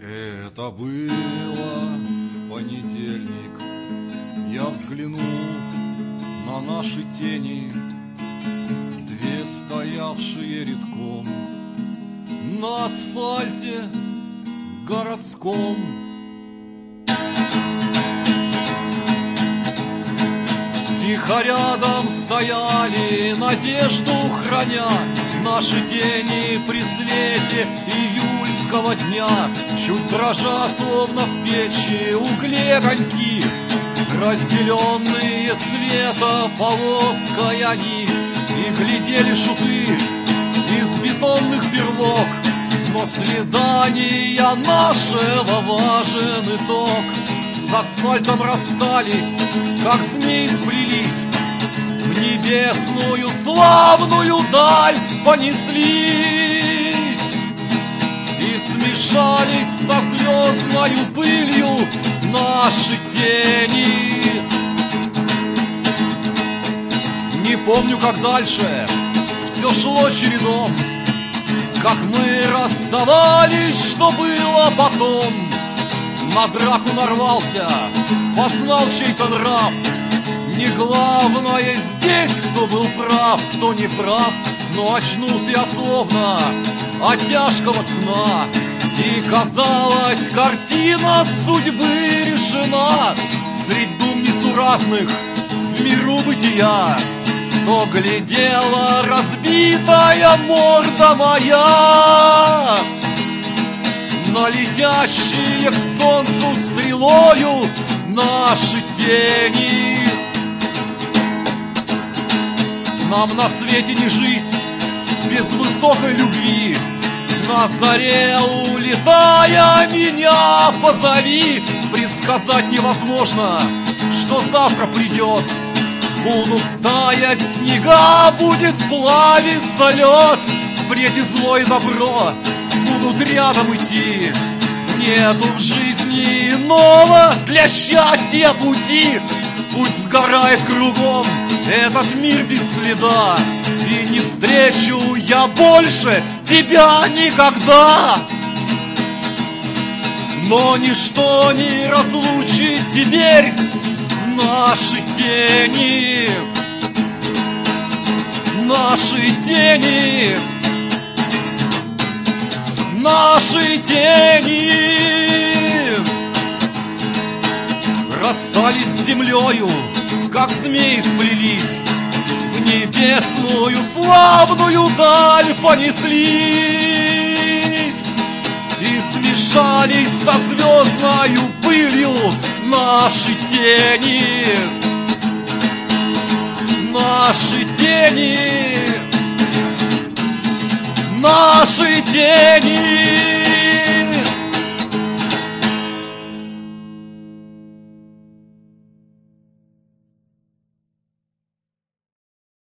Это было в понедельник. Я взглянул на наши тени, две стоявшие редком на асфальте городском. Тихо рядом стояли, надежду храня, наши тени при свете июльского дня. Чуть дрожа, словно в печи, угли огоньки, разделенные света полоской они. И глядели шуты из бетонных берлог, но свидания нашего важен итог. С асфальтом расстались, как змеи сплелись, в небесную славную даль понеслись и смешались со звездною пылью наши тени. Не помню, как дальше все шло чередом, как мы расставались, что было потом. На драку нарвался, познал чей-то нрав. Не главное здесь, кто был прав, кто не прав, но очнулся я словно от тяжкого сна. И казалось, картина судьбы решена. Средь дум несуразных в миру бытия то глядела разбитая морда моя на летящие к солнцу стрелою наши тени. Нам на свете не жить без высокой любви. На заре улетая меня позови. Предсказать невозможно, что завтра придет. Будут таять снега, будет плавиться лед. Вред и зло и добро будут рядом идти. Нету в жизни иного для счастья пути. Пусть сгорает кругом этот мир без следа, и не встречу я больше тебя никогда. Но ничто не разлучит теперь наши тени. Наши тени. Наши тени расстались с землею, как змеи сплелись, в небесную славную даль понеслись и смешались со звездною пылью наши тени. Наши тени. Наши тени.